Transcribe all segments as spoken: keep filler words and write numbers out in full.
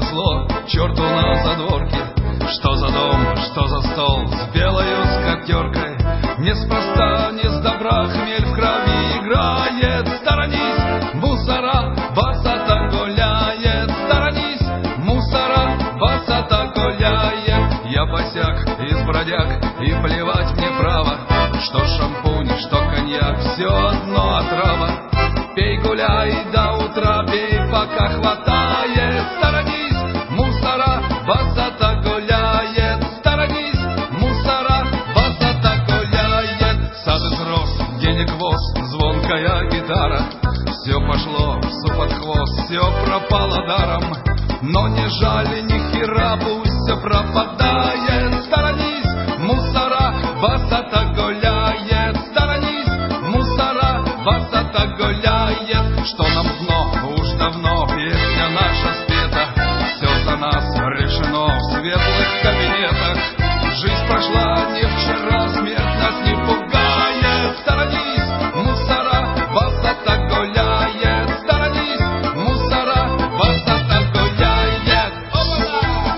понесло к черту на задворке. Что за дом, что за стол с белою скатеркой? Неспроста, не с добра хмель в крови играет. Сторонись, мусора, басата гуляет. Сторонись, мусора, басата гуляет. Я босяк из бродяг, и плевать мне право, что шампунь, что коньяк, все одно отрава. Пей, гуляй до утра, пей, пока хватает. Сторонись, мусора, басата гуляет. Сторонись, мусора, басата гуляет. Сад изрос, денег воз, звонкая гитара. Все пошло псу под хвост, все пропало даром. Но не жаль ни хера, пусть все пропадает. Сторонись, мусора, басата гуляет. Сторонись, мусора, басата гуляет. Что нам дно, уж давно песня наша спета. Все за нас решено в светлых кабинетах. Жизнь прошла не вчера, смерть нас не пугает. Сторонись, мусора, басата гуляет. Сторонись, мусора, басата гуляет. Опа-на!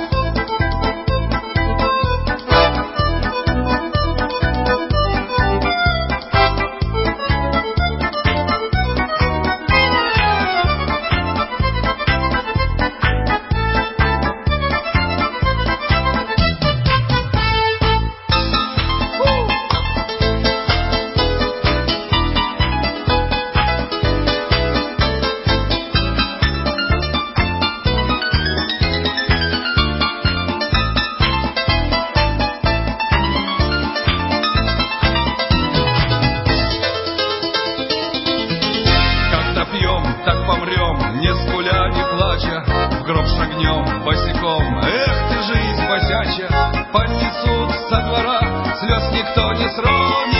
Так помрем, не скуля, не плача, в гроб шагнем босиком. Эх ты, жизнь босяча, понесут со двора, слез никто не сронит.